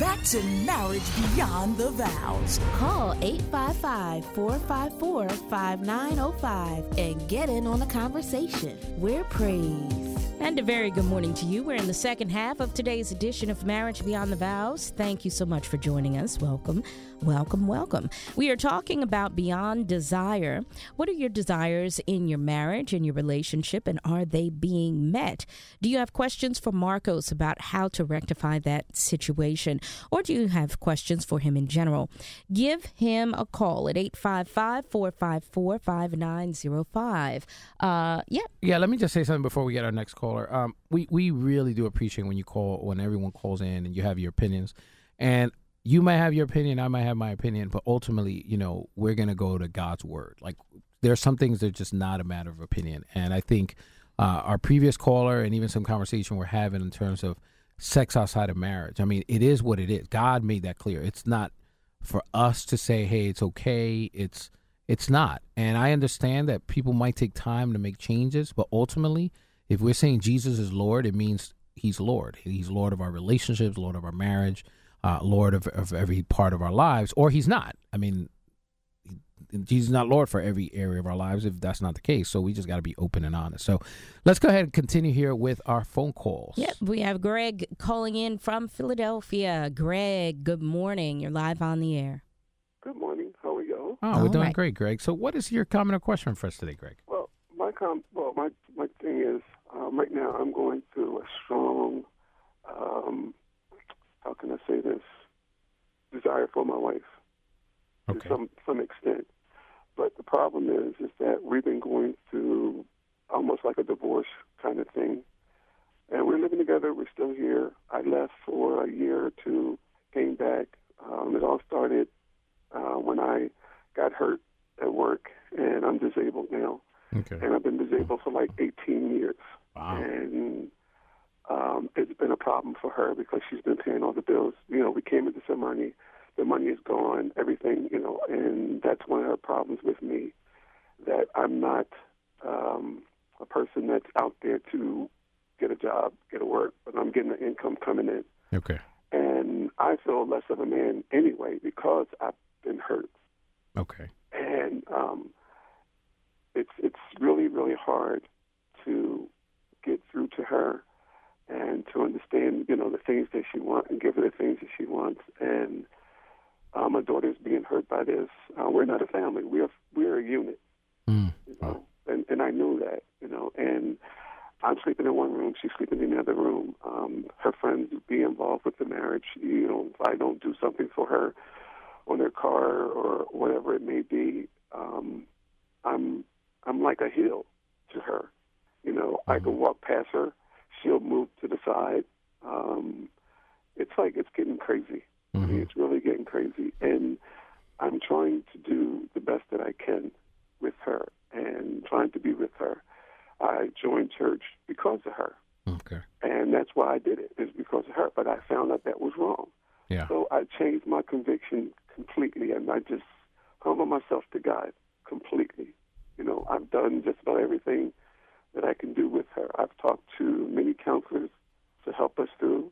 back to Marriage Beyond the Vows. Call 855-454-5905 and get in on the conversation. We're praised. And a very good morning to you. We're in the second half of today's edition of Marriage Beyond the Vows. Thank you so much for joining us. Welcome, welcome, welcome. We are talking about beyond desire. What are your desires in your marriage, in your relationship, and are they being met? Do you have questions for Marcos about how to rectify that situation? Or do you have questions for him in general? Give him a call at 855-454-5905. Yeah, let me just say something before we get our next caller. We really do appreciate when everyone calls in and you have your opinions. And you might have your opinion, I might have my opinion, but ultimately, we're going to go to God's word. Like, there are some things that are just not a matter of opinion. And I think our previous caller and even some conversation we're having in terms of sex outside of marriage, I mean, it is what it is. God made that clear. It's not for us to say, hey, it's okay. It's not. And I understand that people might take time to make changes, but ultimately, if we're saying Jesus is Lord, it means he's Lord. He's Lord of our relationships, Lord of our marriage, Lord of every part of our lives, or he's not. I mean, Jesus is not Lord for every area of our lives if that's not the case. So we just got to be open and honest. So let's go ahead and continue here with our phone calls. Yep, we have Greg calling in from Philadelphia. Greg, good morning. You're live on the air. Good morning. How are you? Oh, we're doing great, Greg. So what is your comment or question for us today, Greg? Well, my thing is, right now I'm going through a strong, how can I say this, desire for my wife to some extent. But the problem is that we've been going through almost like a divorce kind of thing. And we're living together. We're still here. I left for a year or two, came back. It all started when I got hurt at work, and I'm disabled now. Okay. And I've been disabled for like 18 years. Wow. And it's been a problem for her because she's been paying all the bills. We came into some money. The money is gone, everything, and that's one of her problems with me, that I'm not a person that's out there to get a job, get a work, but I'm getting an income coming in. Okay. And I feel less of a man anyway because I've been hurt. Okay. And it's really, really hard to get through to her and to understand, the things that she wants and give her the things that she wants. And my daughter's being hurt by this. We're not a family. We're a unit. Wow. And I knew that, and I'm sleeping in one room, she's sleeping in the other room. Her friends be involved with the marriage. If I don't do something for her on her car or whatever it may be, I'm like a hill to her. I can walk past her, she'll move to the side. It's getting crazy. I mean, it's really getting crazy. And I'm trying to do the best that I can with her and trying to be with her. I joined church because of her. Okay. And that's why I did it, is because of her. But I found out that was wrong. Yeah. So I changed my conviction completely, and I just humble myself to God completely. I've done just about everything that I can do with her. I've talked to many counselors to help us through.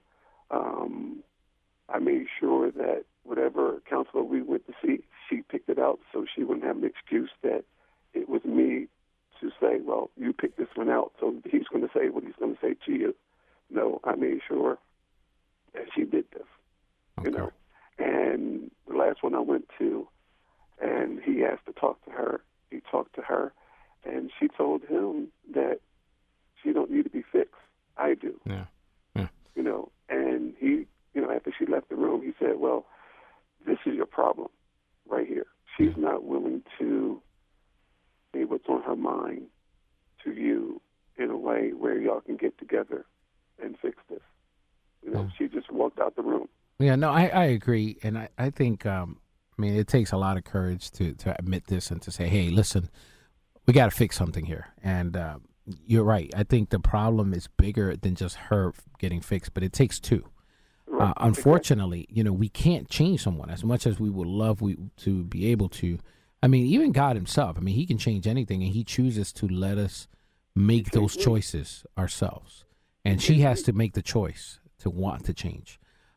I made sure that whatever counselor we went to see, she picked it out so she wouldn't have an excuse that it was me to say, well, you picked this one out, so he's going to say what he's going to say to you. No, I made sure that she did this, Okay. And the last one I went to, and he asked to talk to her. He talked to her, and she told him that she don't need to be fixed. I do. Yeah. And he, after she left the room, he said, well, this is your problem right here. She's not willing to say what's on her mind to you in a way where y'all can get together and fix this. She just walked out the room. Yeah, no, I agree. And I think, it takes a lot of courage to admit this and to say, hey, listen, we got to fix something here. And you're right. I think the problem is bigger than just her getting fixed, but it takes two. Right. Unfortunately, we can't change someone as much as we would love to be able to. I mean, even God himself, he can change anything, and he chooses to let us make those choices ourselves. And she has to make the choice to want to change.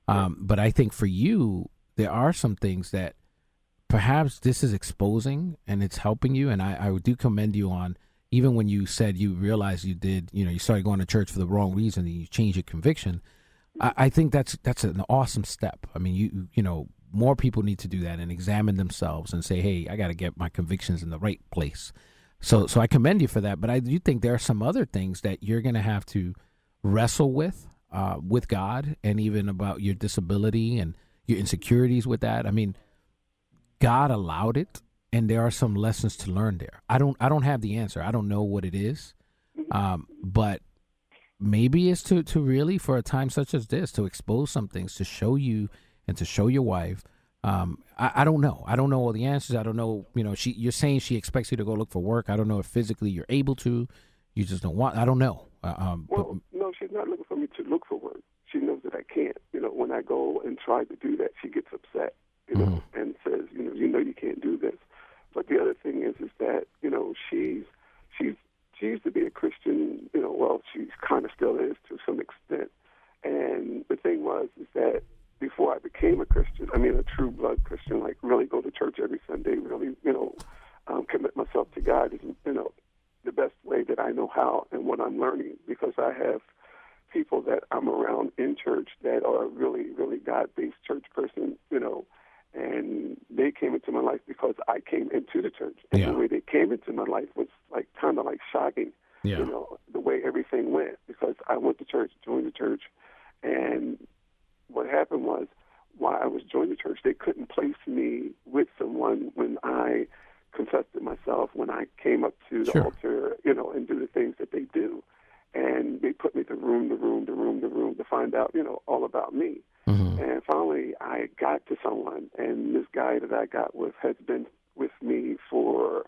But I think for you, there are some things that perhaps this is exposing and it's helping you. And I do commend you on, even when you said you realized you did, you started going to church for the wrong reason and you changed your conviction. I think that's an awesome step. I mean, you more people need to do that and examine themselves and say, hey, I got to get my convictions in the right place. So I commend you for that. But I do think there are some other things that you're going to have to wrestle with God, and even about your disability and your insecurities with that. I mean, God allowed it, and there are some lessons to learn there. I don't have the answer. I don't know what it is, but maybe it's to really, for a time such as this, to expose some things, to show you and to show your wife. I don't know. I don't know all the answers. I don't know. You're saying she expects you to go look for work. I don't know if physically you're able to. You just don't want. I don't know. No, she's not looking for me to look for work. She knows that I can't. When I go and try to do that, she gets upset. And says, you can't do this. But the other thing is that she used to be a Christian. Well, she kind of still is to some extent. And the thing is that before I became a Christian, a true blood Christian, like really go to church every Sunday, really, commit myself to God is, the best way that I know how and what I'm learning, because I have people that I'm around in church that are really, really God-based church person, and they came into my life because I came into the church. And the way they came into my life was kind of shocking, the way everything went, because I went to church, joined the church, and what happened was, while I was joining the church, they couldn't place me with someone when I confessed to myself, when I came up to the altar, and do the things that they do. And they put me to room to find out, all about me. Mm-hmm. And finally, I got to someone, and this guy that I got with has been with me for,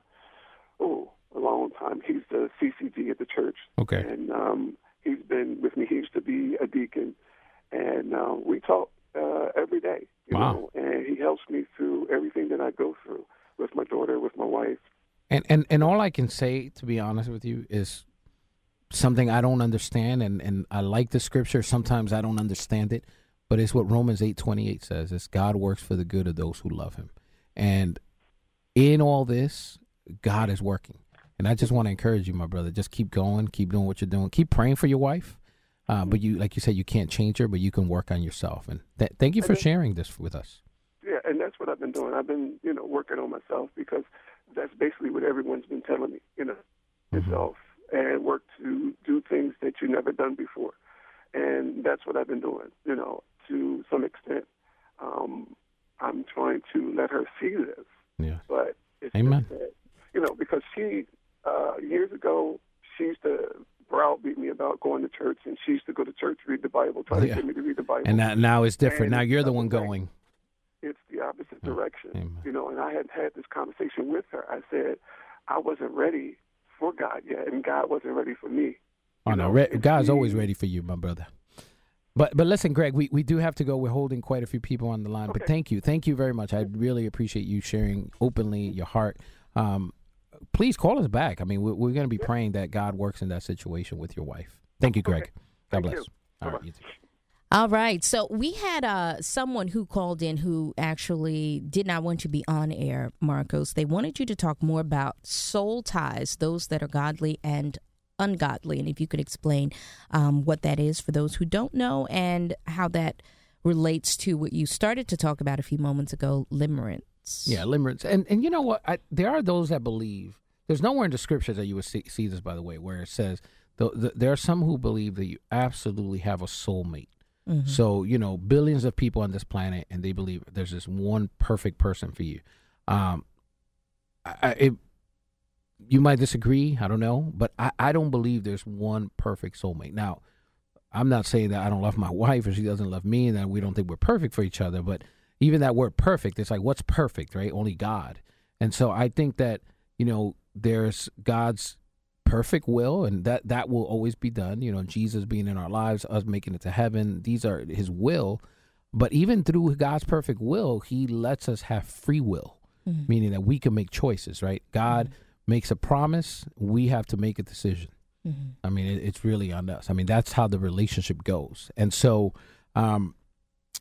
a long time. He's the CCD at the church. Okay. And he's been with me. He used to be a deacon. And we talk every day, you know, and he helps me through everything that I go through with my daughter, with my wife. And all I can say, to be honest with you, is something I don't understand, and I like the scripture. Sometimes I don't understand it, but it's what Romans 8:28 says. It's God works for the good of those who love him. And in all this, God is working. And I just want to encourage you, my brother, just keep going, keep doing what you're doing. Keep praying for your wife. But you, like you said, you can't change her, but you can work on yourself. And thank you for sharing this with us. Yeah, and that's what I've been doing. I've been, working on myself, because that's basically what everyone's been telling me, yourself, and work to do things that you've never done before. And that's what I've been doing, to some extent. I'm trying to let her see this. Yeah. But it's Amen. Just that, because she, years ago, she used to browbeat me about going to church, and she used to go to church, read the Bible, try to get me to read the Bible. And now it's different. Now you're the one going. It's the opposite direction, and I had this conversation with her. I said I wasn't ready for God yet, and God wasn't ready for me. God's always ready for you, my brother. But listen, Greg, we do have to go. We're holding quite a few people on the line, but thank you very much. I really appreciate you sharing openly your heart. Please call us back. I mean, we're going to be praying that God works in that situation with your wife. Thank you, Greg. God bless. All right, you too. All right. So we had someone who called in who actually did not want to be on air, Marcos. They wanted you to talk more about soul ties, those that are godly and ungodly. And if you could explain what that is for those who don't know, and how that relates to what you started to talk about a few moments ago, limerence. Yeah, limerence. And you know what? There are those that believe. There's nowhere in the scriptures that you would see this, by the way, where it says there are some who believe that you absolutely have a soulmate. Mm-hmm. So, billions of people on this planet, and they believe there's this one perfect person for you. You might disagree, I don't know, but I don't believe there's one perfect soulmate. Now, I'm not saying that I don't love my wife or she doesn't love me and that we don't think we're perfect for each other, but even that word perfect, it's like, what's perfect, right? Only God. And so I think that, there's God's perfect will, and that will always be done. Jesus being in our lives, us making it to heaven, these are his will. But even through God's perfect will, he lets us have free will, meaning that we can make choices, right? God makes a promise, we have to make a decision. Mm-hmm. I mean, it's really on us. I mean, that's how the relationship goes. And so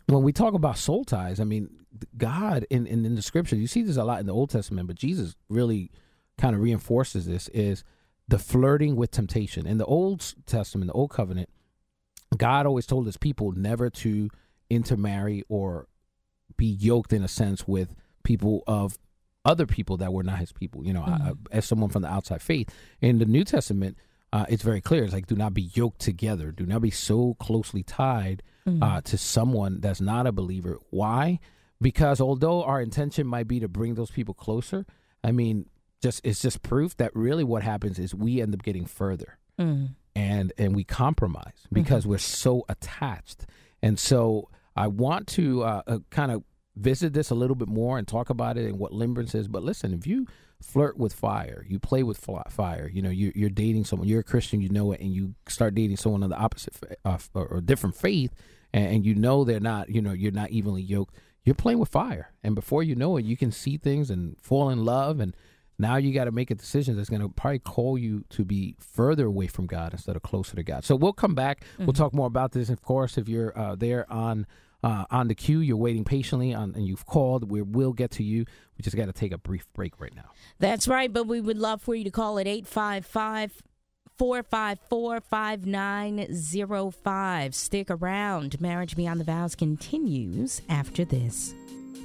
when we talk about soul ties, I mean, God in the scripture, you see this a lot in the Old Testament, but Jesus really kind of reinforces this, is the flirting with temptation. In the Old Testament, the Old Covenant, God always told his people never to intermarry or be yoked in a sense with people of other people that were not his people, as someone from the outside faith. In the New Testament, it's very clear. It's like, do not be yoked together. Do not be so closely tied to someone that's not a believer. Why? Because although our intention might be to bring those people closer, I mean, it's just proof that really what happens is we end up getting further and we compromise because we're so attached. And so I want to kind of visit this a little bit more and talk about it and what limerence is. But listen, if you flirt with fire, you play with fire, you're dating someone, you're a Christian, you know it, and you start dating someone of the opposite or different faith, and they're not, you're not evenly yoked, you're playing with fire. And before you know it, you can see things and fall in love. And now you got to make a decision that's going to probably call you to be further away from God instead of closer to God. So we'll come back. We'll talk more about this. Of course, if you're there on the queue, you're waiting patiently, and you've called, we will get to you. We just got to take a brief break right now. That's right, but we would love for you to call at 855-454-5905. Stick around. Marriage Beyond the Vows continues after this.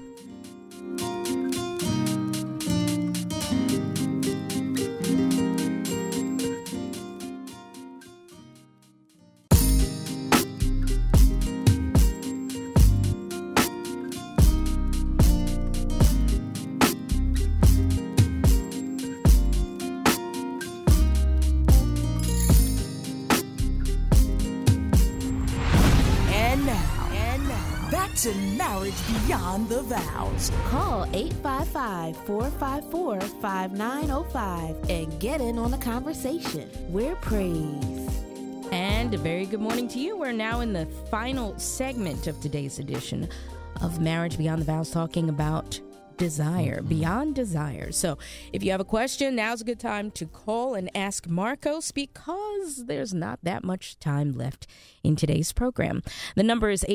To Marriage Beyond the Vows. Call 855-454-5905 and get in on the conversation. We're praised. And a very good morning to you. We're now in the final segment of today's edition of Marriage Beyond the Vows, talking about desire, beyond desire. So if you have a question, now's a good time to call and ask Marcos, because there's not that much time left in today's program. The number is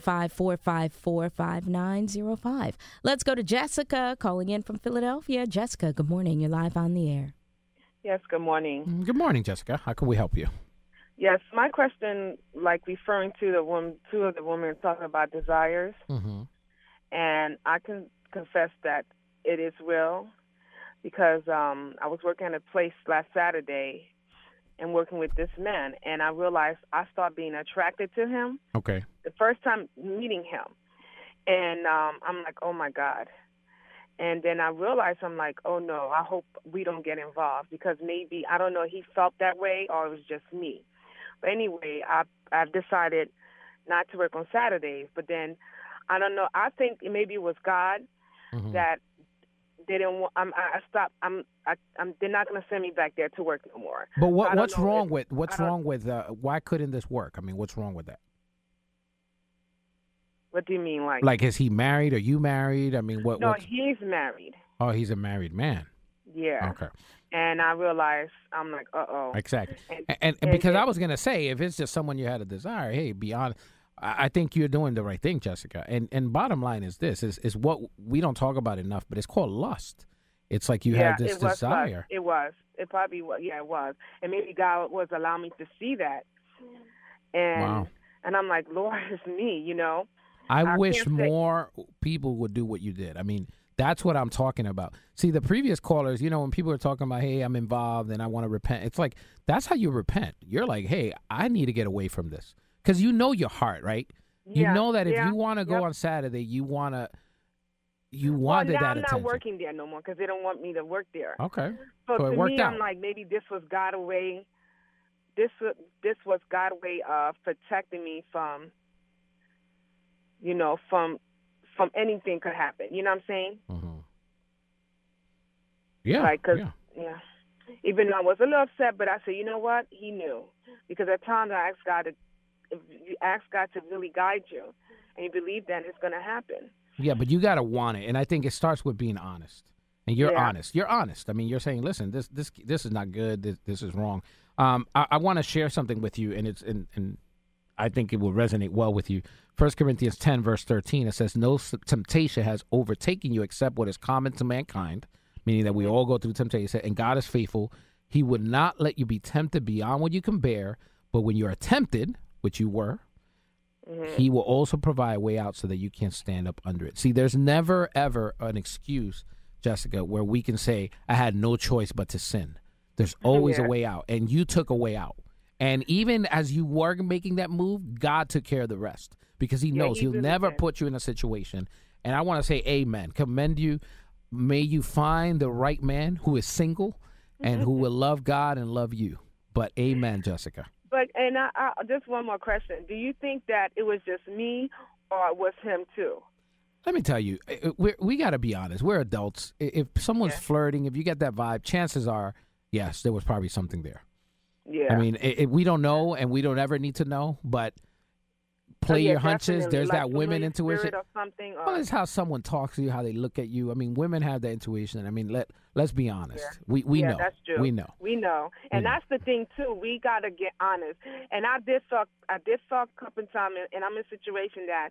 855-454-5905. Let's go to Jessica, calling in from Philadelphia. Jessica, good morning. You're live on the air. Yes, good morning. Good morning, Jessica. How can we help you? Yes, my question, referring to two of the women talking about desires, and I can confess that it is real, because I was working at a place last Saturday and working with this man, and I realized I started being attracted to him. Okay. The first time meeting him, and I'm like, oh my God. And then I realized, I'm like, oh no, I hope we don't get involved, because maybe, I don't know, he felt that way or it was just me. But anyway, I've decided not to work on Saturdays, but then I don't know, I think maybe it was God that they didn't want. I stopped. They're not going to send me back there to work no more. But what's wrong with why couldn't this work? I mean, what's wrong with that? What do you mean, like is he married? Are you married? I mean, what? No, he's married. Oh, he's a married man. Yeah. Okay. And I realized, I'm like, Exactly. And because I was going to say, if it's just someone you had a desire, hey, beyond. I think you're doing the right thing, Jessica. And bottom line is this, is what we don't talk about enough, but it's called lust. It's like you have this desire. Lust. It was. It probably was. Yeah, it was. And maybe God was allowing me to see that. And and I'm like, Lord, it's me, I wish more people would do what you did. I mean, that's what I'm talking about. See, the previous callers, when people are talking about, hey, I'm involved and I want to repent, it's like, that's how you repent. You're like, hey, I need to get away from this. Because you know your heart, right? Yeah, you know that if you want to go on Saturday, you wanted that attention. I'm not working there no more, because they don't want me to work there. Okay. So it to worked me, out. I'm like, maybe this was God's way. This was God's way of protecting me from, from anything could happen. You know what I'm saying? Mm-hmm. Yeah. Yeah. Even though I was a little upset, but I said, you know what? He knew. Because at times I asked God if you ask God to really guide you, and you believe that, it's going to happen. Yeah, but you got to want it. And I think it starts with being honest. And you're honest. You're honest. I mean, you're saying, listen, this is not good. This is wrong. I want to share something with you, and I think it will resonate well with you. 1 Corinthians 10, verse 13, it says, no temptation has overtaken you except what is common to mankind, meaning that we all go through temptation, and God is faithful. He would not let you be tempted beyond what you can bear, but when you are tempted, which you were, he will also provide a way out so that you can stand up under it. See, there's never, ever an excuse, Jessica, where we can say, I had no choice but to sin. There's always a way out, and you took a way out. And even as you were making that move, God took care of the rest because he knows he'll never put you in a situation. And I want to say amen. Commend you. May you find the right man who is single and who will love God and love you. But amen, Jessica. But I just one more question. Do you think that it was just me or it was him too? Let me tell you, we got to be honest. We're adults. If someone's flirting, if you get that vibe, chances are, yes, there was probably something there. Yeah. I mean, we don't know and we don't ever need to know, but play your hunches. There's like that women intuition. Or something, or... Well, it's how someone talks to you, how they look at you. I mean, women have that intuition. I mean, let's be honest. Yeah. We know. That's true. We know. And that's the thing too. We gotta get honest. And I did talk a couple of times, and I'm in a situation that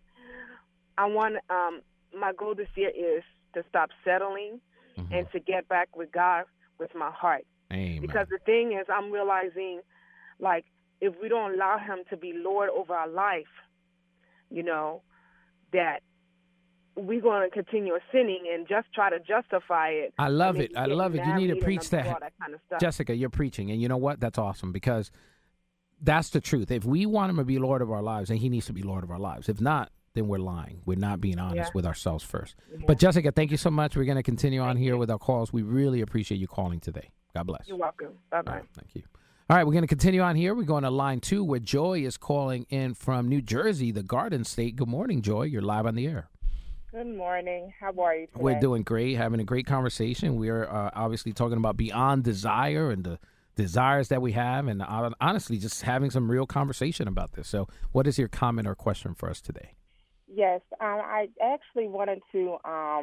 I want. My goal this year is to stop settling and to get back with God with my heart. Amen. Because the thing is, I'm realizing, like, if we don't allow him to be Lord over our life, you know, that we're going to continue sinning and just try to justify it. I love it. You need to preach that. Kind of stuff. Jessica, you're preaching. And you know what? That's awesome because that's the truth. If we want him to be Lord of our lives, then he needs to be Lord of our lives. If not, then we're lying. We're not being honest with ourselves first. Yeah. But, Jessica, thank you so much. We're going to continue on here with our calls. We really appreciate you calling today. God bless. You're welcome. Bye-bye. Right, thank you. All right, we're going to continue on here. We're going to line 2 where Joy is calling in from New Jersey, the Garden State. Good morning, Joy. You're live on the air. Good morning. How are you today? We're doing great, having a great conversation. We're obviously talking about beyond desire and the desires that we have, and honestly, just having some real conversation about this. So what is your comment or question for us today? Yes, I actually wanted to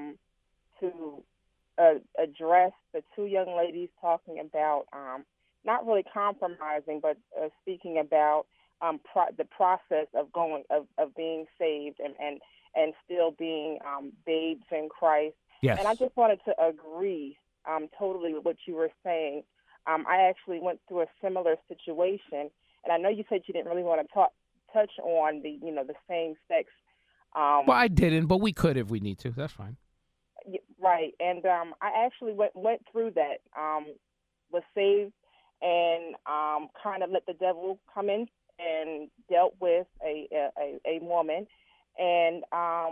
address the 2 young ladies talking about not really compromising, but speaking about the process of being saved and still being babes in Christ. Yes. And I just wanted to agree totally with what you were saying. I actually went through a similar situation, and I know you said you didn't really want to touch on the same sex. Well, I didn't, but we could if we need to. That's fine. Right, and I actually went through that. Was saved and kind of let the devil come in and dealt with a woman, and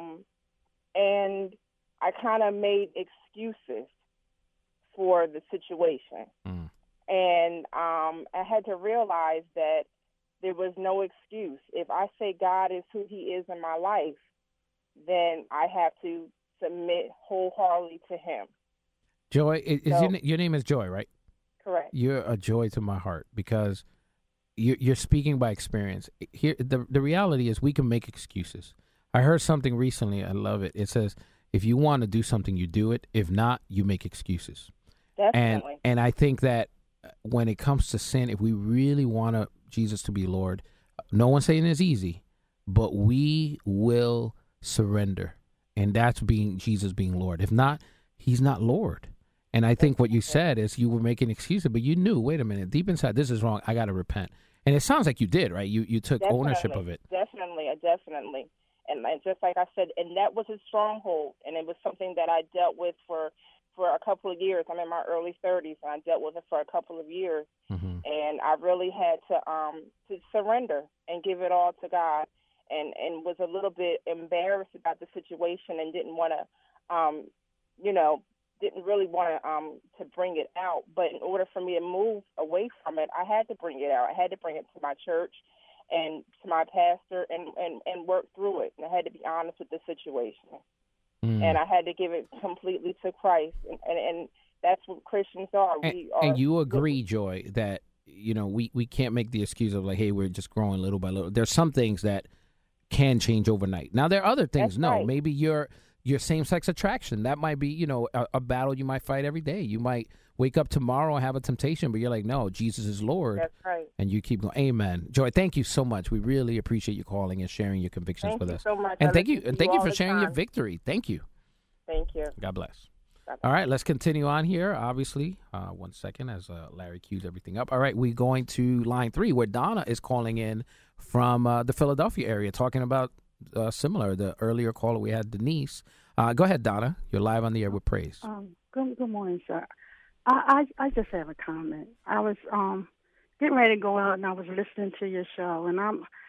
I kind of made excuses for the situation, and I had to realize that there was no excuse. If I say God is who He is in my life, then I have to submit wholeheartedly to Him. Joy, your name is Joy, right? Correct. You're a joy to my heart because you're speaking by experience. Here, the reality is we can make excuses. I heard something recently. I love it. It says, if you want to do something, you do it. If not, you make excuses. Definitely. And I think that when it comes to sin, if we really want Jesus to be Lord, no one's saying it's easy, but we will surrender. And that's Jesus being Lord. If not, He's not Lord. And I think what you said is you were making excuses, but you knew, wait a minute, deep inside, this is wrong. I got to repent. And it sounds like you did, right? You took ownership of it. Definitely. And just like I said, and that was a stronghold, and it was something that I dealt with for a couple of years. I'm in my early 30s, and I dealt with it for a couple of years. Mm-hmm. And I really had to surrender and give it all to God, and was a little bit embarrassed about the situation and didn't want to, didn't really want to bring it out. But in order for me to move away from it, I had to bring it out. I had to bring it to my church and to my pastor and work through it. And I had to be honest with the situation. And I had to give it completely to Christ. And that's what Christians are. And you agree, Joy, that, we can't make the excuse of like, hey, we're just growing little by little. There's some things that can change overnight. Now, there are other things. That's right. Maybe your same-sex attraction. That might be, a battle you might fight every day. You might wake up tomorrow and have a temptation, but you're like, no, Jesus is Lord. That's right. And you keep going. Amen. Joy, thank you so much. We really appreciate you calling and sharing your convictions with us. Thank you so much. And thank you for sharing your victory. Thank you. Thank you. God bless. Bye-bye. All right, let's continue on here. Obviously, 1 second as Larry cues everything up. All right, we're going to line 3 where Donna is calling in from the Philadelphia area talking about similar, the earlier caller we had, Denise. Go ahead, Donna. You're live on the air with Praise. Good morning, sir. I just have a comment. I was getting ready to go out, and I was listening to your show, and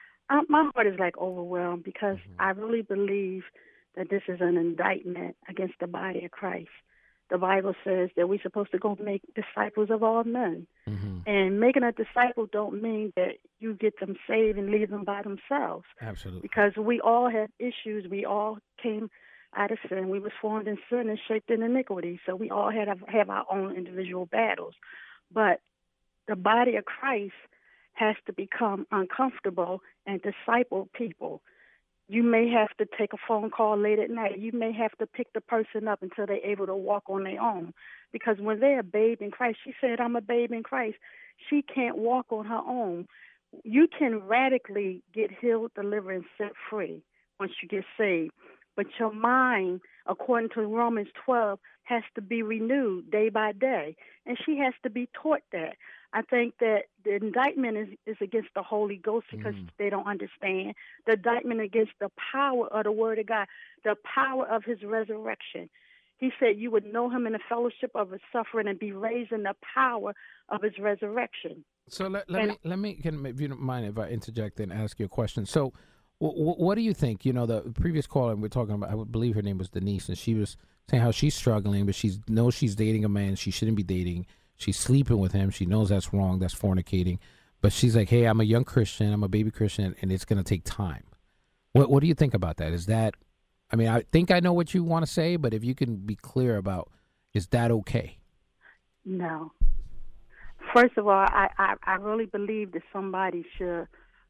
my heart is like overwhelmed because I really believe that this is an indictment against the body of Christ. The Bible says that we're supposed to go make disciples of all men. And making a disciple don't mean that you get them saved and leave them by themselves. Absolutely. Because we all have issues. We all came out of sin. We was formed in sin and shaped in iniquity. So we all have our own individual battles. But the body of Christ has to become uncomfortable and disciple people. You may have to take a phone call late at night. You may have to pick the person up until they're able to walk on their own. Because when they're a babe in Christ, she said, I'm a babe in Christ. She can't walk on her own. You can radically get healed, delivered, and set free once you get saved. But your mind, according to Romans 12, has to be renewed day by day. And she has to be taught that. I think that the indictment is against the Holy Ghost because they don't understand. The indictment against the power of the Word of God, the power of His resurrection. He said you would know Him in the fellowship of His suffering and be raised in the power of His resurrection. So let me, if you don't mind if I interject and ask you a question. So what do you think? You know, the previous caller we're talking about, I would believe her name was Denise, and she was saying how she's struggling, but she knows she's dating a man she shouldn't be dating. She's sleeping with him. She knows that's wrong. That's fornicating. But she's like, hey, I'm a young Christian. I'm a baby Christian, and it's going to take time. What do you think about that? Is that, I mean, I think I know what you want to say, but if you can be clear about, is that okay? No. First of all, I really believe that somebody should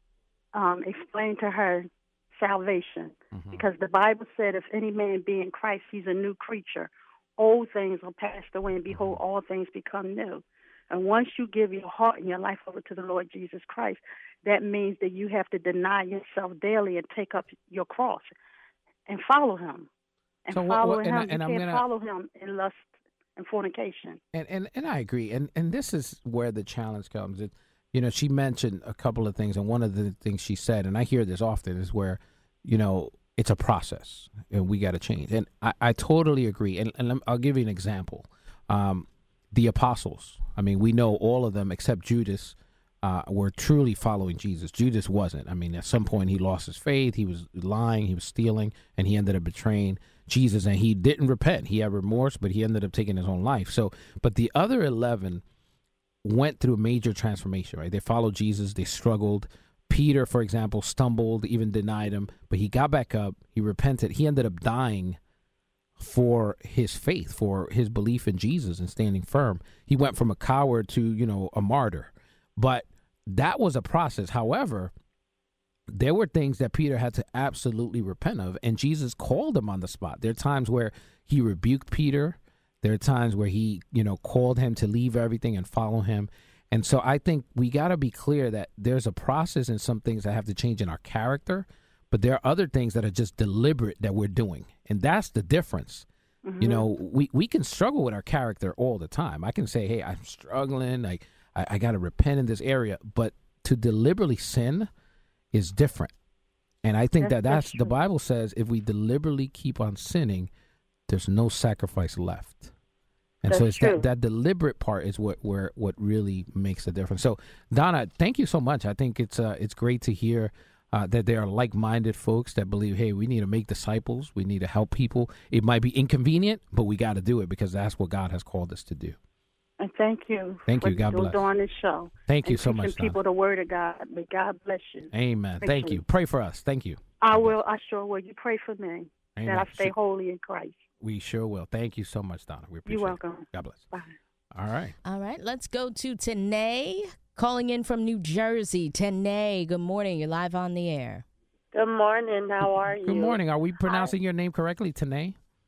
explain to her salvation. Because the Bible said if any man be in Christ, he's a new creature. Old things are passed away, and behold, all things become new. And once you give your heart and your life over to the Lord Jesus Christ, that means that you have to deny yourself daily and take up your cross and follow Him. And so follow Him. You can't follow Him in lust and fornication. And I agree. And this is where the challenge comes. You know, she mentioned a couple of things, and one of the things she said, and I hear this often, is where, you know, it's a process, and we got to change. And I totally agree. And I'll give you an example. The apostles, I mean, we know all of them except Judas were truly following Jesus. Judas wasn't. I mean, at some point he lost his faith. He was lying. He was stealing, and he ended up betraying Jesus. And he didn't repent. He had remorse, but he ended up taking his own life. So, but the other 11 went through a major transformation, right? They followed Jesus. They struggled. Peter, for example, stumbled, even denied him, but he got back up. He repented. He ended up dying for his faith, for his belief in Jesus and standing firm. He went from a coward to, you know, a martyr. But that was a process. However, there were things that Peter had to absolutely repent of, and Jesus called him on the spot. There are times where he rebuked Peter. There are times where he, you know, called him to leave everything and follow him. And so I think we got to be clear that there's a process and some things that have to change in our character, but there are other things that are just deliberate that we're doing. And that's the difference. You know, we can struggle with our character all the time. I can say, hey, I'm struggling. I got to repent in this area. But to deliberately sin is different. And I think that's the Bible says if we deliberately keep on sinning, there's no sacrifice left. And so it's that deliberate part is what really makes a difference. So, Donna, thank you so much. I think it's great to hear that there are like-minded folks that believe, hey, we need to make disciples. We need to help people. It might be inconvenient, but we got to do it because that's what God has called us to do. And thank you. Thank you. God bless. For doing this show. Thank you so much, Donna. People the Word of God. May God bless you. Amen. Thank you. Pray for us. Thank you. I will. I sure will. You pray for me. Amen. That I stay holy in Christ. We sure will. Thank you so much, Donna. We appreciate it. You're welcome. God bless. Bye. All right. All right. Let's go to Tanae, calling in from New Jersey. Tanae, good morning. You're live on the air. Good morning. How are you? Good morning. Are we pronouncing your name correctly, Tanae?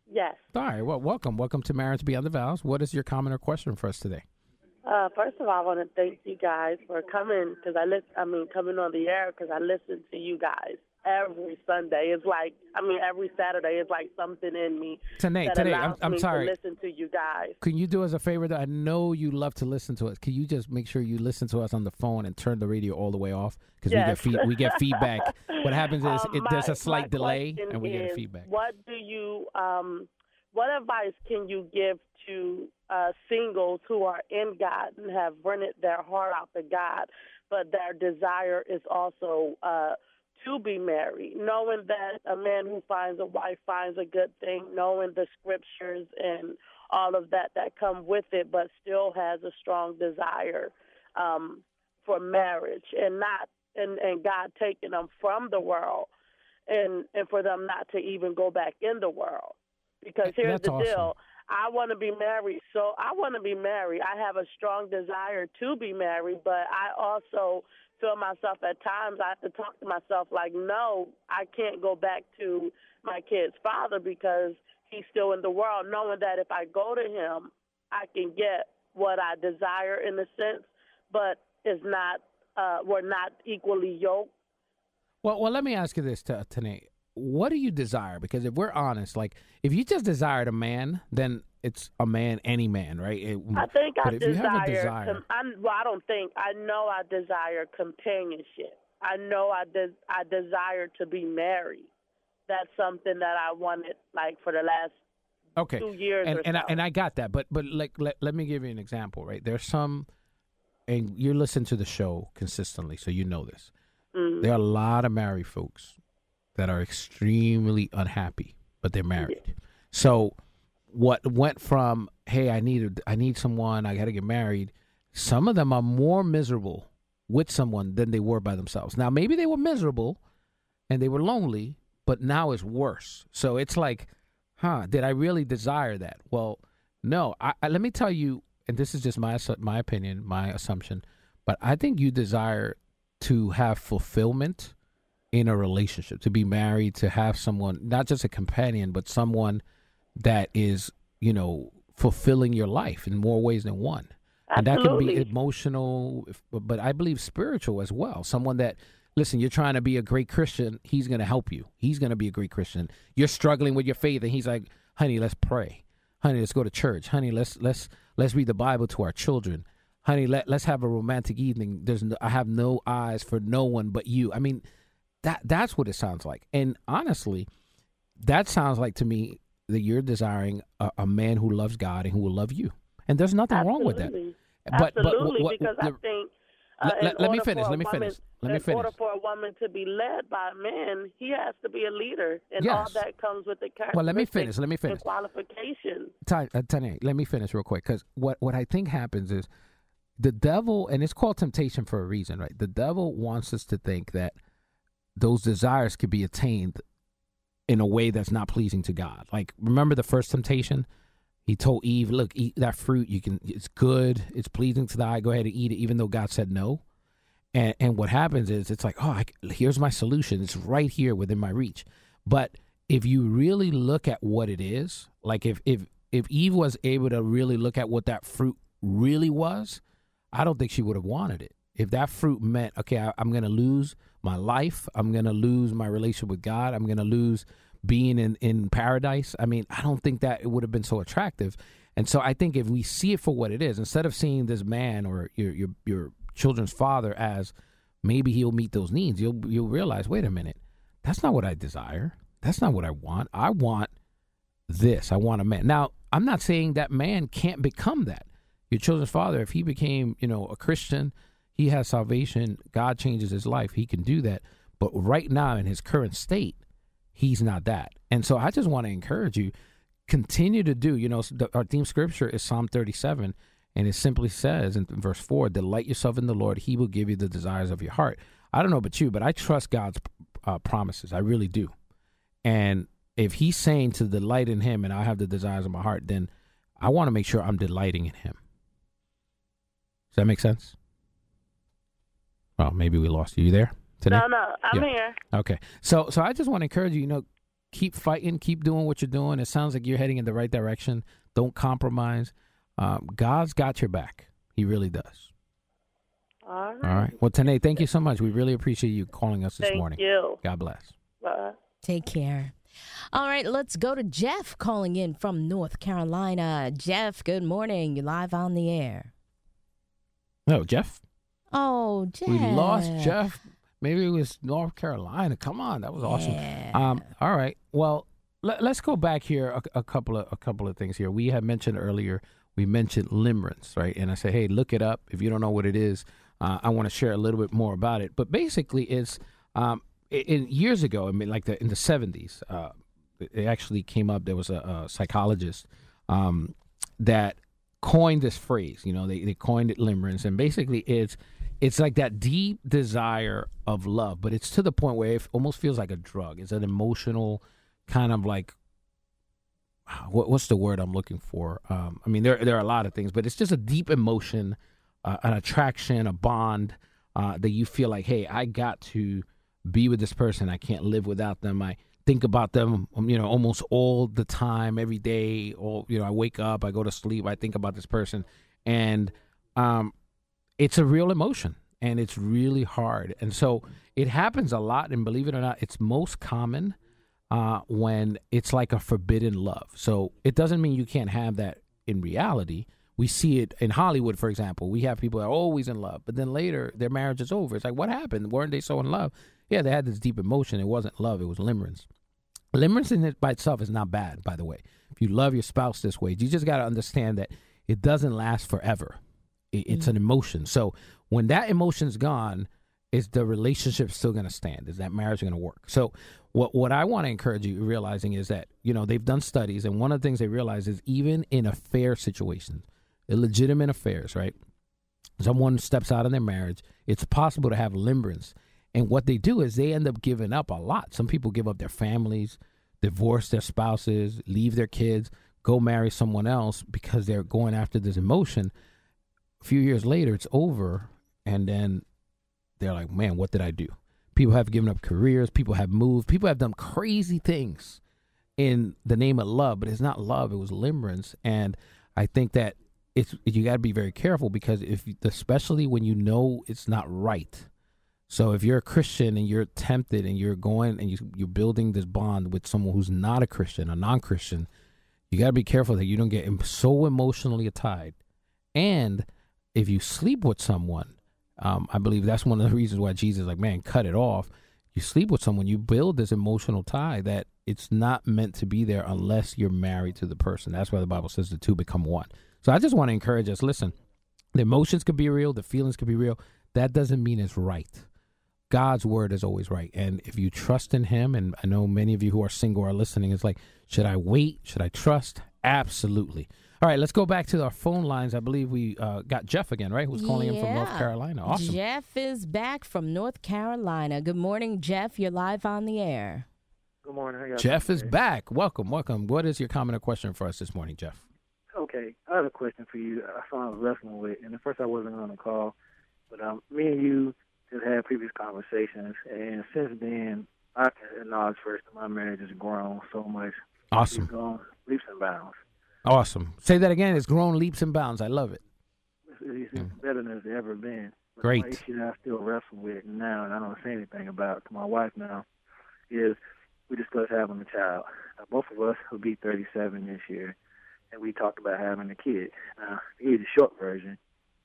Yes. All right. Well, welcome. Welcome to Marriage Beyond the Vows. What is your comment or question for us today? First of all, I want to thank you guys for coming coming on the air because I listen to you guys every Sunday. It's like, every Saturday is like something in me. Today, I'm sorry. To listen to you guys. Can you do us a favor? I know you love to listen to us. Can you just make sure you listen to us on the phone and turn the radio all the way off? Because we get feedback. What happens is there's a slight delay and we get feedback. What do you what advice can you give to singles who are in God and have rented their heart out to God, but their desire is also to be married, knowing that a man who finds a wife finds a good thing, knowing the scriptures and all of that come with it, but still has a strong desire for marriage and God taking them from the world and for them not to even go back in the world. Because here's the deal. I want to be married, so I want to be married. I have a strong desire to be married, but I also feel myself at times, I have to talk to myself like, no, I can't go back to my kid's father because he's still in the world, knowing that if I go to him, I can get what I desire in a sense, but we're not equally yoked. Well, let me ask you this, Tanae. What do you desire? Because if we're honest, like if you just desired a man, then it's a man, any man, right? I think I know I desire companionship. I know I desire to be married. That's something that I wanted like for the last 2 years or so. And I got that, but like let me give you an example, right? There's some, and you listen to the show consistently, so you know this. Mm-hmm. There are a lot of married folks that are extremely unhappy, but they're married. Yeah. So what went from, hey, I need someone, I got to get married, some of them are more miserable with someone than they were by themselves. Now, maybe they were miserable and they were lonely, but now it's worse. So it's like, did I really desire that? Well, no. Let me tell you, and this is just my opinion, my assumption, but I think you desire to have fulfillment in a relationship, to be married, to have someone, not just a companion, but someone that is, fulfilling your life in more ways than one. Absolutely. And that can be emotional, but I believe spiritual as well. Someone that, listen, you're trying to be a great Christian, he's going to help you. He's going to be a great Christian. You're struggling with your faith, and he's like, honey, let's pray. Honey, let's go to church. Honey, let's read the Bible to our children. Honey, let's have a romantic evening. I have no eyes for no one but you. I mean, that's what it sounds like. And honestly, that sounds like to me that you're desiring a man who loves God and who will love you. And there's nothing wrong with that. Absolutely, because I think let me finish. In order for a woman to be led by a man, he has to be a leader, and all that comes with the characteristics. Well, let me finish. And qualifications. Tanya, let me finish real quick, because what I think happens is the devil, and it's called temptation for a reason, right? The devil wants us to think that those desires could be attained in a way that's not pleasing to God. Like, remember the first temptation? He told Eve, look, eat that fruit. It's good. It's pleasing to the eye. Go ahead and eat it, even though God said no. And what happens is it's like, here's my solution. It's right here within my reach. But if you really look at what it is, like if Eve was able to really look at what that fruit really was, I don't think she would have wanted it. If that fruit meant, okay, I'm going to lose my life, I'm going to lose my relationship with God, I'm going to lose being in paradise, I mean, I don't think that it would have been so attractive. And so I think if we see it for what it is, instead of seeing this man or your children's father as maybe he'll meet those needs, you'll realize, wait a minute, that's not what I desire. That's not what I want. I want this. I want a man. Now, I'm not saying that man can't become that. Your children's father, if he became, a Christian, he has salvation, God changes his life, he can do that. But right now in his current state, he's not that. And so I just want to encourage you, continue to do, our theme scripture is Psalm 37, and it simply says in verse 4, delight yourself in the Lord, he will give you the desires of your heart. I don't know about you, but I trust God's promises. I really do. And if he's saying to delight in him and I have the desires of my heart, then I want to make sure I'm delighting in him. Does that make sense? Well, maybe we lost you. You there today? No, I'm here. Okay. So I just want to encourage you, keep fighting, keep doing what you're doing. It sounds like you're heading in the right direction. Don't compromise. God's got your back. He really does. All right. All right. Well, Tanae, thank you so much. We really appreciate you calling us this morning. Thank you. God bless. Bye. Take care. All right, let's go to Jeff calling in from North Carolina. Jeff, good morning. You're live on the air. No, Jeff? Oh, Jeff. We lost Jeff. Maybe it was North Carolina. Come on, that was awesome. Yeah. All right. Well, let's go back here a couple of things here. We had mentioned earlier, we mentioned limerence, right? And I said, hey, look it up. If you don't know what it is, I want to share a little bit more about it. But basically, it's years ago, I mean, like in the 70s, it actually came up. There was a psychologist that coined this phrase. You know, they coined it limerence, and basically it's like that deep desire of love, but it's to the point where it almost feels like a drug. It's an emotional kind of like, what's the word I'm looking for? I mean, there are a lot of things, but it's just a deep emotion, an attraction, a bond that you feel like, hey, I got to be with this person. I can't live without them. I think about them, almost all the time, every day. I wake up, I go to sleep, I think about this person, and it's a real emotion, and it's really hard. And so it happens a lot, and believe it or not, it's most common when it's like a forbidden love. So it doesn't mean you can't have that in reality. We see it in Hollywood, for example. We have people that are always in love, but then later their marriage is over. It's like, what happened? Weren't they so in love? Yeah, they had this deep emotion. It wasn't love. It was limerence. Limerence in it by itself is not bad, by the way. If you love your spouse this way, you just got to understand that it doesn't last forever. It's an emotion. So when that emotion's gone, is the relationship still going to stand? Is that marriage going to work? So what I want to encourage you realizing is that, they've done studies, and one of the things they realize is even in affair situations, illegitimate affairs, right? Someone steps out of their marriage, it's possible to have limerence. And what they do is they end up giving up a lot. Some people give up their families, divorce their spouses, leave their kids, go marry someone else because they're going after this emotion. A few years later, it's over, and then they're like, man, what did I do? People have given up careers. People have moved. People have done crazy things in the name of love, but it's not love. It was limerence. And I think that you got to be very careful, because especially when you know it's not right. So if you're a Christian and you're tempted and you're going and you're building this bond with someone who's not a Christian, a non-Christian, you got to be careful that you don't get so emotionally tied. And if you sleep with someone, I believe that's one of the reasons why Jesus is like, man, cut it off. You sleep with someone, you build this emotional tie that it's not meant to be there unless you're married to the person. That's why the Bible says the two become one. So I just want to encourage us, listen, the emotions could be real, the feelings could be real. That doesn't mean it's right. God's word is always right. And if you trust in him, and I know many of you who are single are listening, it's like, should I wait? Should I trust? Absolutely. All right, let's go back to our phone lines. I believe we got Jeff again, right? Who's calling in from North Carolina. Awesome. Jeff is back from North Carolina. Good morning, Jeff. You're live on the air. Good morning. Jeff is back. Welcome. What is your comment or question for us this morning, Jeff? Okay, I have a question for you. I found I was wrestling with, and at first I wasn't on the call, but me and you just had previous conversations, and since then, I can acknowledge first that my marriage has grown so much. Awesome. It's grown leaps and bounds. Awesome. Say that again. It's grown leaps and bounds. I love it. It's better than it's ever been. But Great. The issue that I still wrestle with now, and I don't say anything about to my wife now, is we discussed having a child. Both of us will be 37 this year, and we talked about having a kid. Here's the short version.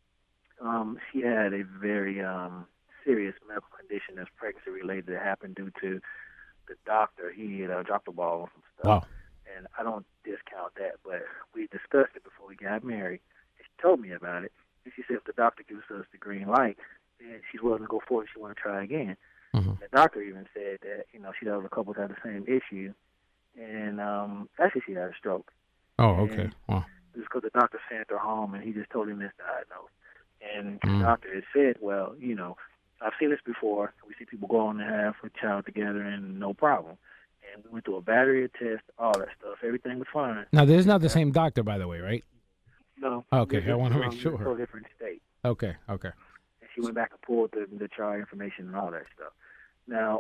She had a very serious medical condition that's pregnancy related that happened due to the doctor. He had dropped the ball on some stuff. Wow. And I don't discount that, but we discussed it before we got married. And she told me about it. And she said if the doctor gives us the green light, then she's willing to go forward. She want to try again. Mm-hmm. The doctor even said that, she knows a couple had the same issue. And actually she had a stroke. Oh, okay. Wow. It was because the doctor sent her home, and he just told him misdiagnosed. And the doctor had said, well, I've seen this before. We see people go on and have a child together and no problem. And we went through a battery of tests, all that stuff. Everything was fine. Now, this is not the same doctor, by the way, right? No. Okay, I want to make sure. It's a different state. Okay. And she went back and pulled the child information and all that stuff. Now,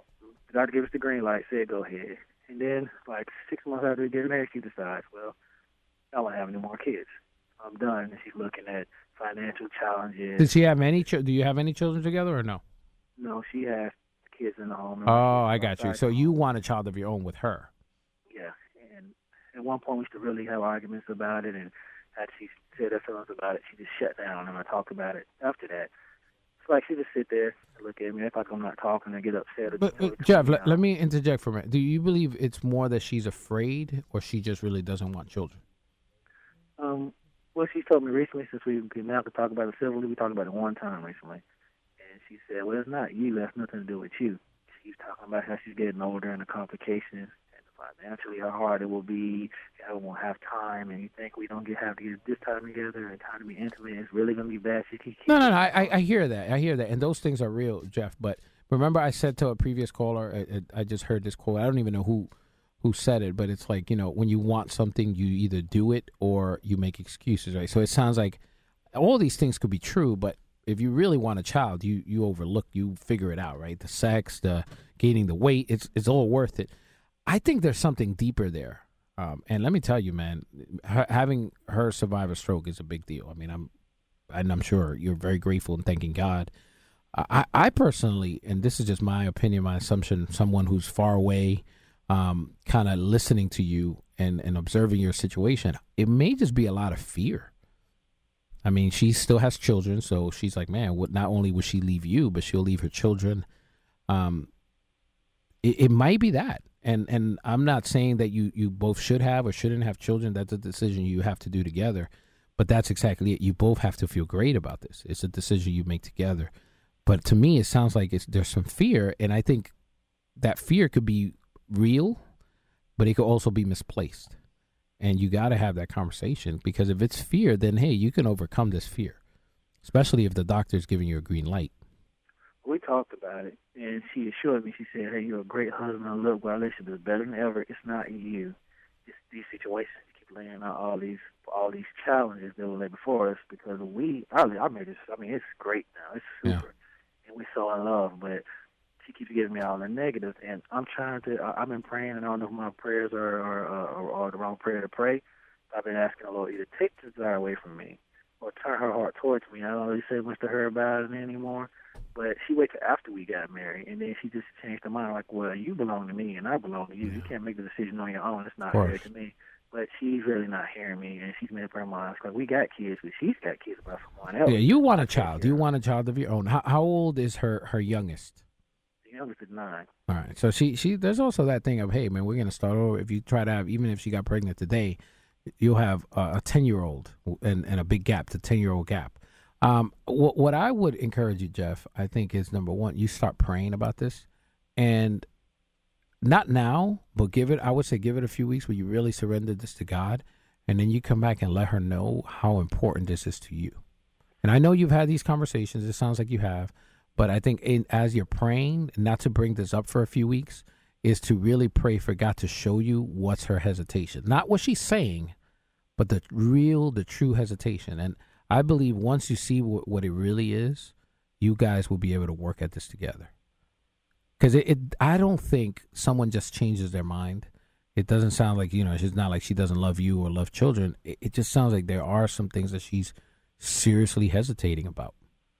The doctor gave us the green light, said go ahead. And then, like 6 months after we get married, she decides, well, I don't want to have any more kids. I'm done. And she's looking at financial challenges. Did she have any? Do you have any children together or no? No, she has kids in the home. Oh, I got you. So you want a child of your own with her? Yeah. And at one point, we used to really have arguments about it, and as she said her feelings about it, she just shut down, and I talked about it after that. It's like she just sit there and look at me, act like I'm not talking, and get upset. But Jeff, let me interject for a minute. Do you believe it's more that she's afraid, or she just really doesn't want children? Well, she told me recently, since we've been out to talk about it civilly, we talked about it one time recently, and she said, well, it's not you, that's nothing to do with you. She's talking about how she's getting older and the complications, and financially how hard it will be, I won't have time, and you think we don't have to get this time together and time to be intimate, it's really going to be bad. No, I hear that. I hear that, and those things are real, Jeff, but remember I said to a previous caller, I just heard this quote, I don't even know who said it, but it's like, when you want something, you either do it or you make excuses, right? So it sounds like all these things could be true, but if you really want a child, you overlook, you figure it out, right? The sex, the gaining the weight, it's all worth it. I think there's something deeper there. And let me tell you, man, having her survive a stroke is a big deal. I mean, I'm sure you're very grateful and thanking God. I personally, and this is just my opinion, my assumption, someone who's far away, kind of listening to you and observing your situation, it may just be a lot of fear. I mean, she still has children, so she's like, man, not only will she leave you, but she'll leave her children. It might be that. And I'm not saying that you both should have or shouldn't have children. That's a decision you have to do together. But that's exactly it. You both have to feel great about this. It's a decision you make together. But to me, it sounds like there's some fear, and I think that fear could be real, but it could also be misplaced. And you got to have that conversation, because if it's fear, then, hey, you can overcome this fear, especially if the doctor's giving you a green light. We talked about it, and she assured me, she said, hey, you're a great husband. I love our relationship is better than ever. It's not you. It's these situations. You keep laying out all these challenges that were laid before us, because our marriage, it's great now. It's super. Yeah. And we're so in love, but she keeps giving me all the negatives, and I've been praying, and I don't know if my prayers are the wrong prayer to pray. I've been asking the Lord either take the desire away from me or turn her heart towards me. I don't really say much to her about it anymore, but she waited after we got married, and then she just changed her mind, like, well, you belong to me, and I belong to you. Yeah. You can't make the decision on your own. It's not fair to me. But she's really not hearing me, and she's made up her mind. It's like, we got kids, but she's got kids about someone else. Yeah, you want a child. You want a child of your own. How old is her youngest? The youngest is 9. All right. So she there's also that thing of, hey, man, we're going to start over. If you try to have, even if she got pregnant today, you'll have a 10-year-old and a big gap, the 10-year-old gap. What I would encourage you, Jeff, I think is, number one, you start praying about this, and not now, but I would say give it a few weeks where you really surrender this to God, and then you come back and let her know how important this is to you. And I know you've had these conversations. It sounds like you have, but I think as you're praying, not to bring this up for a few weeks, is to really pray for God to show you what's her hesitation. Not what she's saying, but the true hesitation. And I believe once you see what it really is, you guys will be able to work at this together. Because I don't think someone just changes their mind. It doesn't sound like, it's not like she doesn't love you or love children. It just sounds like there are some things that she's seriously hesitating about.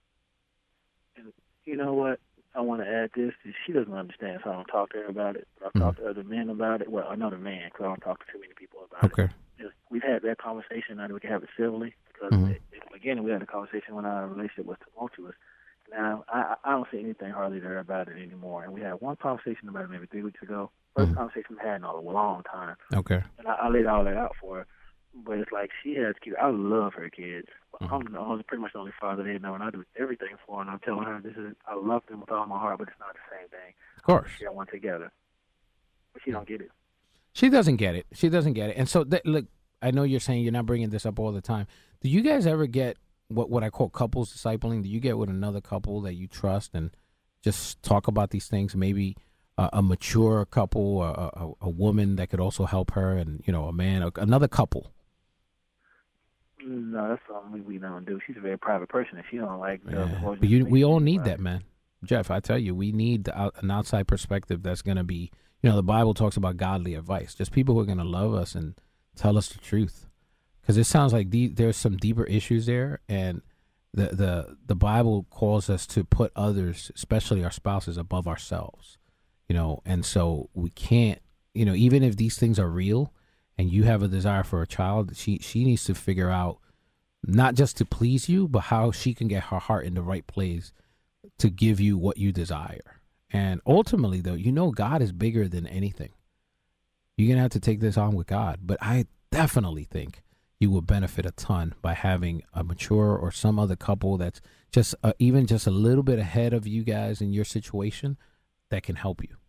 And you know what? I want to add this. She doesn't understand, so I don't talk to her about it. But I've talked to other men about it. Well, another man, because I don't talk to too many people about it. We've had that conversation. Now we can have it civilly. Because, again, we had a conversation when our relationship was tumultuous. Now, I don't say anything hardly to her about it anymore. And we had one conversation about it maybe 3 weeks ago. First conversation we had in a long time. Okay. And I laid all that out for her. But it's like she has kids. I love her kids. I'm pretty much the only father they know, and I do everything for her. And I'm telling her I love them with all my heart, but it's not the same thing. Of course. We got one together. But she don't get it. She doesn't get it. And so, look, I know you're saying you're not bringing this up all the time. Do you guys ever get what I call couples discipling? Do you get with another couple that you trust and just talk about these things? Maybe a mature couple, a woman that could also help her, and a man, another couple. No, that's something we don't do. She's a very private person, and she don't like. But we all need that, man. Jeff, I tell you, we need an outside perspective that's going to be, the Bible talks about godly advice, just people who are going to love us and tell us the truth. Because it sounds like there's some deeper issues there, and the Bible calls us to put others, especially our spouses, above ourselves, and so we can't, even if these things are real and you have a desire for a child, she needs to figure out not just to please you, but how she can get her heart in the right place to give you what you desire. And ultimately, though, God is bigger than anything. You're going to have to take this on with God. But I definitely think you will benefit a ton by having a mature or some other couple that's just even just a little bit ahead of you guys in your situation that can help you.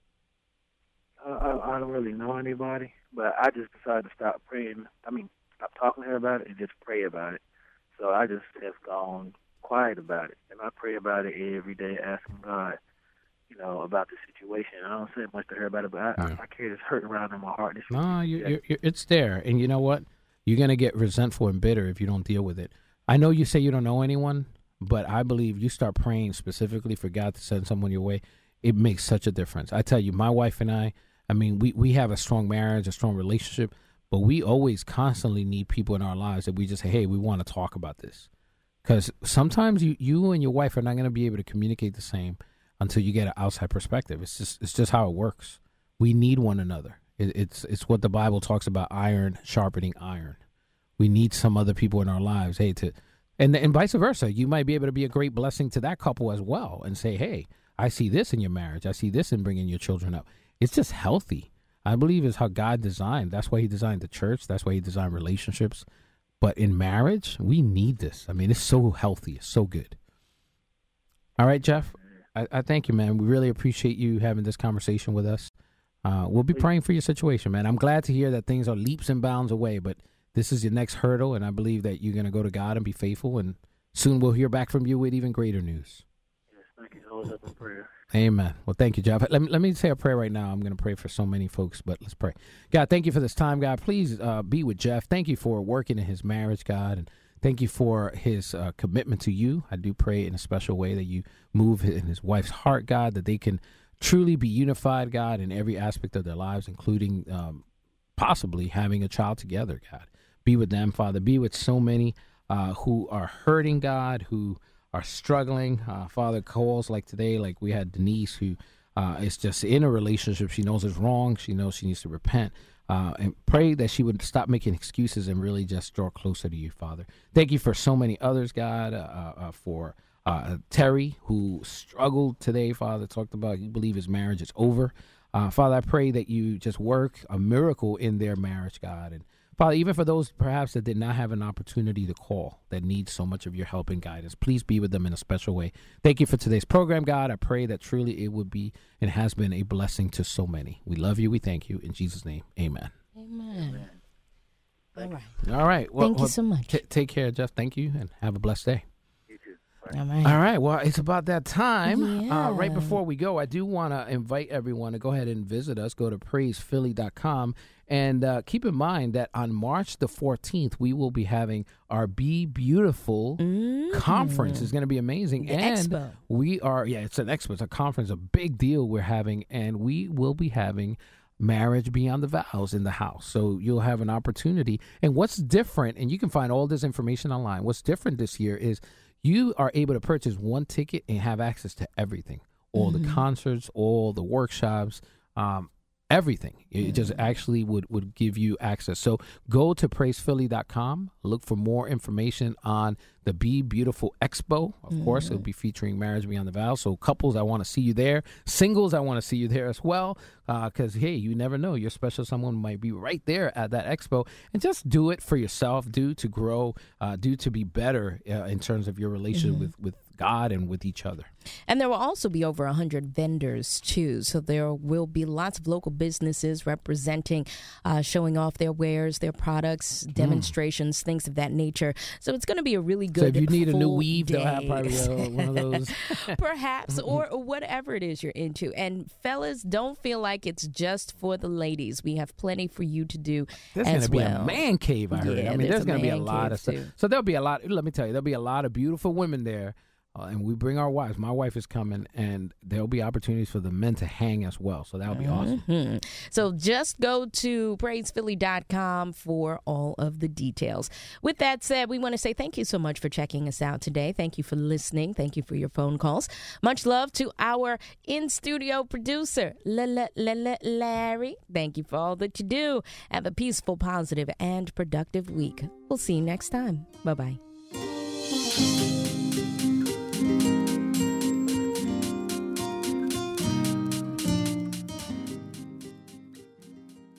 I don't really know anybody, but I just decided to stop praying. Stop talking to her about it and just pray about it. So I just have gone quiet about it, and I pray about it every day, asking God, about the situation. I don't say much to her about it, but I carry this hurt around in my heart. It's there, and you know what? You're going to get resentful and bitter if you don't deal with it. I know you say you don't know anyone, but I believe you start praying specifically for God to send someone your way. It makes such a difference. I tell you, my wife and I we have a strong marriage, a strong relationship, but we always constantly need people in our lives that we just say, hey, we want to talk about this. Because sometimes you and your wife are not going to be able to communicate the same until you get an outside perspective. It's just how it works. We need one another. It's what the Bible talks about, iron sharpening iron. We need some other people in our lives, and vice versa. You might be able to be a great blessing to that couple as well and say, hey, I see this in your marriage. I see this in bringing your children up. It's just healthy. I believe it's how God designed. That's why he designed the church. That's why he designed relationships. But in marriage, we need this. It's so healthy. It's so good. All right, Jeff, I thank you, man. We really appreciate you having this conversation with us. We'll be praying for your situation, man. I'm glad to hear that things are leaps and bounds away, but this is your next hurdle, and I believe that you're going to go to God and be faithful, and soon we'll hear back from you with even greater news. Yes, thank you. Always up in prayer. Amen. Well, thank you, Jeff. Let me say a prayer right now. I'm going to pray for so many folks, but let's pray. God, thank you for this time, God. Please be with Jeff. Thank you for working in his marriage, God, and thank you for his commitment to you. I do pray in a special way that you move in his wife's heart, God, that they can truly be unified, God, in every aspect of their lives, including possibly having a child together, God. Be with them, Father. Be with so many who are hurting, God, who are struggling. Father, calls like today, like we had Denise, who is just in a relationship. She knows it's wrong. She knows she needs to repent. And pray that she would stop making excuses and really just draw closer to you, Father. Thank you for so many others, God, for Terry, who struggled today, Father, talked about you believe his marriage is over. Father, I pray that you just work a miracle in their marriage, God. And Father, even for those perhaps that did not have an opportunity to call, that need so much of your help and guidance, please be with them in a special way. Thank you for today's program, God. I pray that truly it would be and has been a blessing to so many. We love you. We thank you. In Jesus' name, amen. Amen. All right. Well, thank you so much. Take care, Jeff. Thank you, and have a blessed day. All right. All right. Well, it's about that time. Yeah. Right before we go, I do want to invite everyone to go ahead and visit us. Go to praisephilly.com. And keep in mind that on March the 14th, we will be having our Be Beautiful conference. It's going to be amazing. Expo. We are, it's an expo. It's a conference, a big deal we're having. And we will be having Marriage Beyond the Vows in the house. So you'll have an opportunity. And what's different, and you can find all this information online, what's different this year is you are able to purchase one ticket and have access to everything. All the concerts, all the workshops, everything. It just actually would give you access. So go to praisephilly.com. Look for more information on the Be Beautiful Expo. Of course, it'll be featuring Marriage Beyond the Vows. So couples, I want to see you there. Singles, I want to see you there as well. Because, hey, you never know. Your special someone might be right there at that expo. And just do it for yourself. Do to grow. Do to be better in terms of your relationship with God and with each other. And there will also be over 100 vendors, too. So there will be lots of local businesses representing, showing off their wares, their products, demonstrations, things of that nature. So it's going to be a really good So if you need a new weave, day. they'll have probably one of those. Perhaps, or whatever it is you're into. And fellas, don't feel like it's just for the ladies. We have plenty for you to do There's as going to well. be a man cave, I heard. Yeah, I mean, there's going to be a lot of stuff. too. So there'll be a lot, let me tell you, there'll be a lot of beautiful women there and we bring our wives. My wife is coming, and there'll be opportunities for the men to hang as well. So that'll be awesome. So just go to praisephilly.com for all of the details. With that said, we want to say thank you so much for checking us out today. Thank you for listening. Thank you for your phone calls. Much love to our in-studio producer, Larry. Thank you for all that you do. Have a peaceful, positive, and productive week. We'll see you next time. Bye-bye.